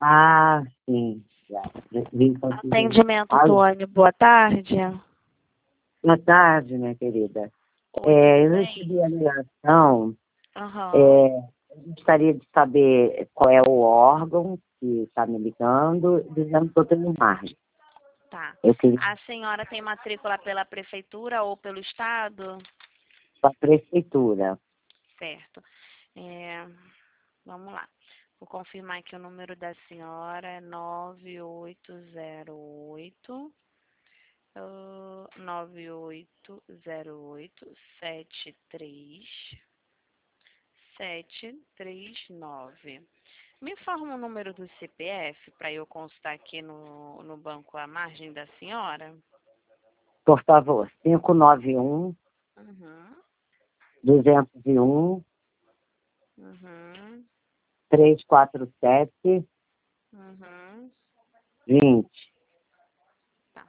Ah, sim. Já. Atendimento, Tônia, boa tarde. Boa tarde, minha querida. Oi, Eu tudo bem? recebi a ligação. Aham, Eu gostaria de saber qual é o órgão que está me ligando, dizendo que eu tenho margem. tá. Eu queria A senhora tem matrícula pela prefeitura ou pelo estado? para a prefeitura. Certo. É, vamos lá. Vou confirmar que o número da senhora é 9808 9808 73739. Me informa o número do CPF para eu constar aqui no banco à margem da senhora? Por favor, 591 Uhum, 201 uhum, 347 uhum. 20. Tá.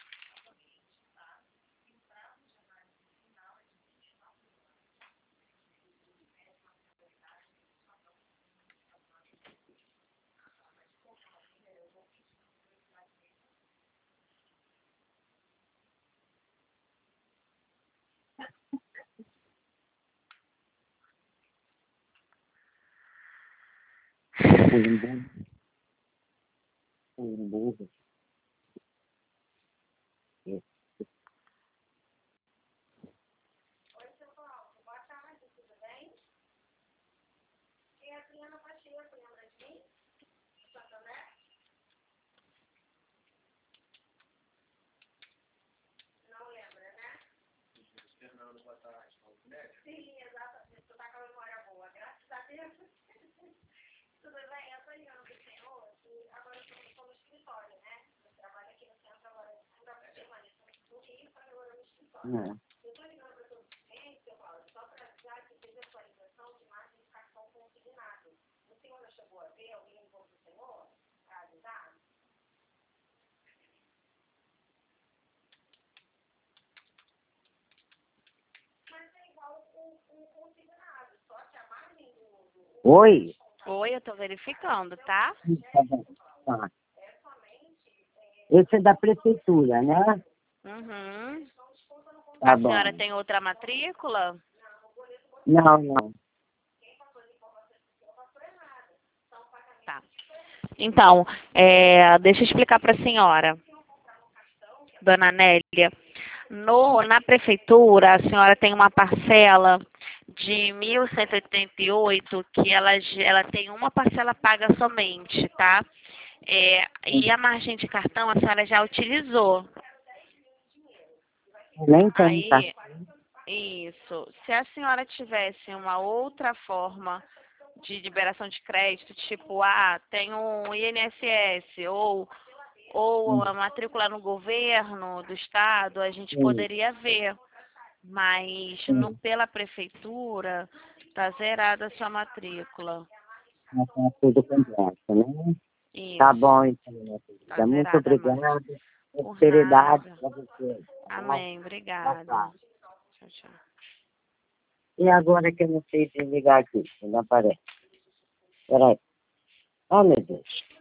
Ulimbu. É. Oi? Oi, eu tô verificando, tá? Tá bom. Tá. Esse é da prefeitura, né? Uhum. Tá A senhora bom. tem outra matrícula? Não, não. Tá. Então, deixa eu explicar para a senhora, dona Nélia. Na prefeitura, a senhora tem uma parcela de 1.188 que ela tem uma parcela paga somente, tá? E a margem de cartão a senhora já utilizou. Nem tem, tá? Aí, isso. Se a senhora tivesse uma outra forma de liberação de crédito, tipo, tem um INSS ou a matrícula no governo do estado, a gente Sim, poderia ver. Mas sim. pela prefeitura tá zerada a sua matrícula. Já tá tudo completo, né? Tá bom, Isso, então, minha tá querida. Muito zerada a margem. obrigado. Por Prosperidade nada. para você. Tá bom? Amém, Tá, obrigada. tá. Tchau, tchau. E agora que eu não sei desligar aqui, não aparece. Peraí. Oh, meu Deus.